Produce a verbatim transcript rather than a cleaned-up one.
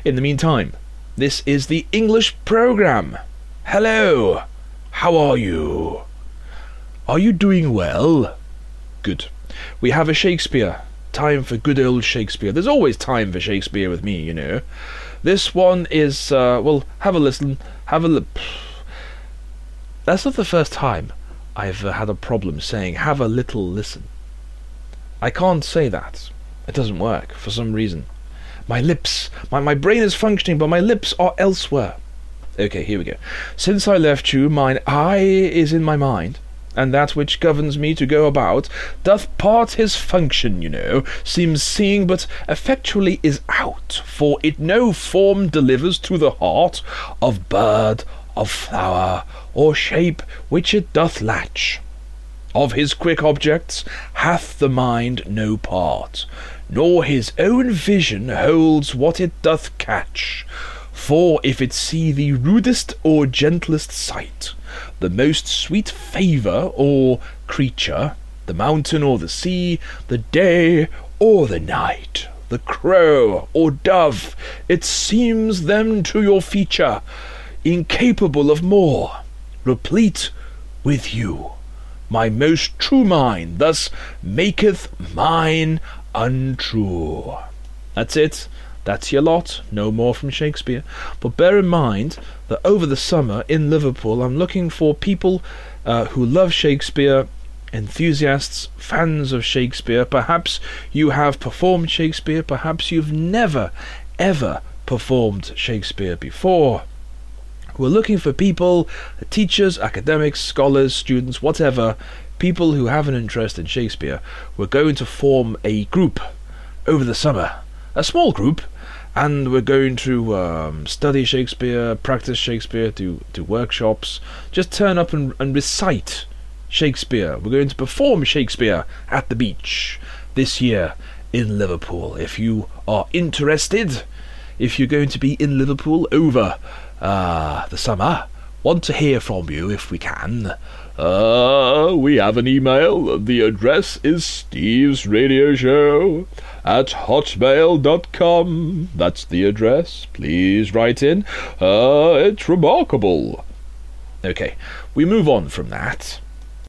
In the meantime, this is the English program. Hello, how are you? Are you doing well? Good. We have a Shakespeare. Time for good old Shakespeare. There's always time for Shakespeare with me, you know. This one is, uh, well, have a listen. Have a look. That's not the first time I've uh, had a problem saying have a little listen. I can't say that. It doesn't work for some reason. My lips, my, my brain is functioning, but my lips are elsewhere. Okay, here we go. Since I left you, mine eye is in my mind, and that which governs me to go about doth part his function, you know, seems seeing, but effectually is out, for it no form delivers to the heart of bird, of flower, or shape which it doth latch. Of his quick objects hath the mind no part, nor his own vision holds what it doth catch. For if it see the rudest or gentlest sight, the most sweet favour or creature, the mountain or the sea, the day or the night, the crow or dove, it seems them to your feature, incapable of more, replete with you. My most true mind thus maketh mine untrue. That's it. That's your lot. No more from Shakespeare. But bear in mind that over the summer in Liverpool, I'm looking for people uh, who love Shakespeare, enthusiasts, fans of Shakespeare. Perhaps you have performed Shakespeare. Perhaps you've never, ever performed Shakespeare before. We're looking for people, teachers, academics, scholars, students, whatever, people who have an interest in Shakespeare. We're going to form a group over the summer, a small group, and we're going to um, study Shakespeare, practice Shakespeare, do, do workshops, just turn up and, and recite Shakespeare. We're going to perform Shakespeare at the beach this year in Liverpool. If you are interested, if you're going to be in Liverpool over uh, the summer, want to hear from you if we can. Uh, we have an email. The address is Steve's Radio Show at hotmail dot com. That's the address. Please write in. Uh, it's remarkable. Okay, we move on from that.